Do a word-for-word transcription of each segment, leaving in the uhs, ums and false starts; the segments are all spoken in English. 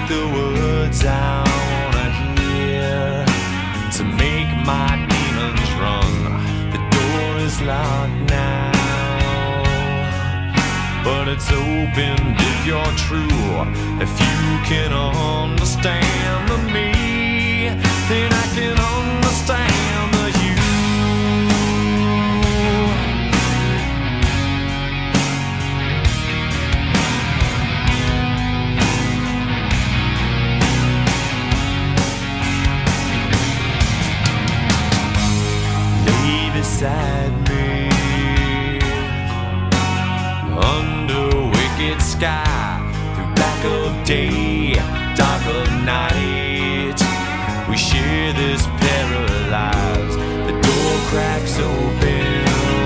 the words I wanna hear to make my demons run. The door is locked now, but it's open if you're true. If you can understand the me, then I can understand the you. Lay beside me under wicked sky, through black of day, dark of night. We share this paralyzed. The door cracks open,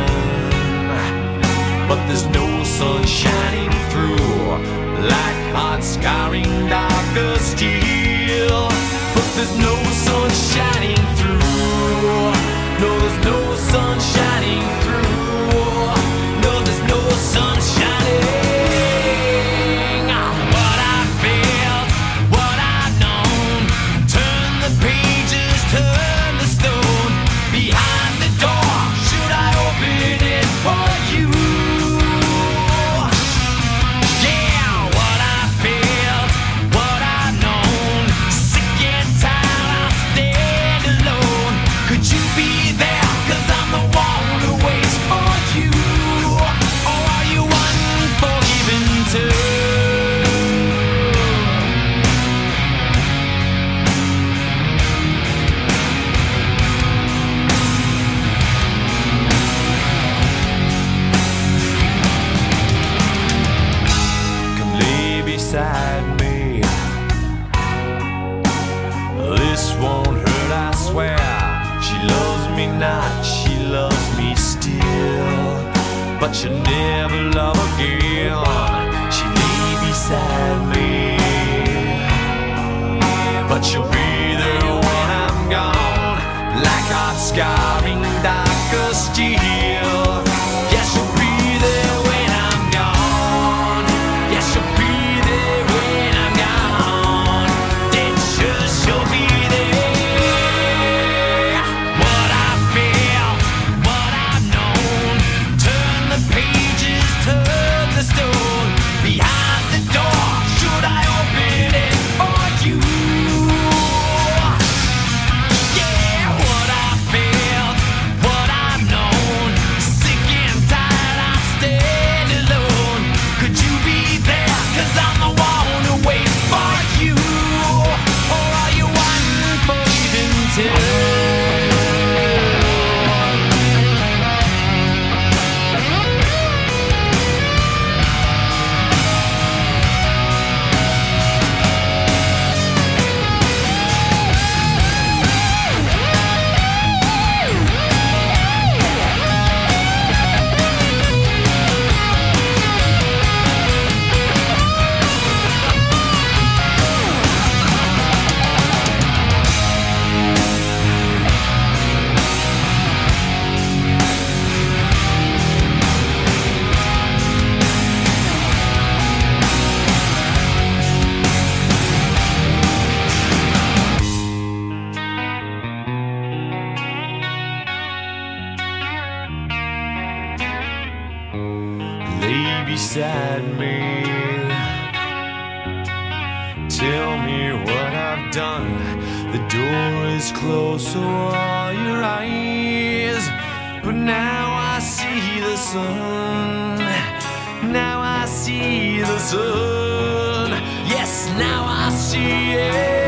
but there's no sun shining through. Like hot scarring dark of steel, but there's no sun shining through. No, there's no sun shining through. No, there's no sun shining. What I felt, what I've known. Turn the pages, turn the stone. Behind the door, should I open it for you? Yeah, what I felt, what I've known. Sick and tired, I stand alone. Could you be there? 'Cause I'm the one who waits for you. Or are you unforgiven too? Come lay beside me. This won't hurt, I swear. She loves me not, she loves me still, but she'll never love again. She lay beside me, but she'll be there when I'm gone. Like hot scarring dark of steel. Yeah, she'll be there when I'm gone. Yeah, she'll be there when I'm gone. Dead sure she'll be there. What I feel, what I've known. Turn the pages, turn the stone. Behind the door, should I open it for you? Yeah, what I feel, what I've known. Sick and tired, I stand alone. Could you be there? 'Cause I'm the one who waits for you. Or are you unforgiven too? Lay beside me. Tell me what I've done. The door is closed, so are your eyes. But now I see the sun. Now I see the sun. Yes, now I see it.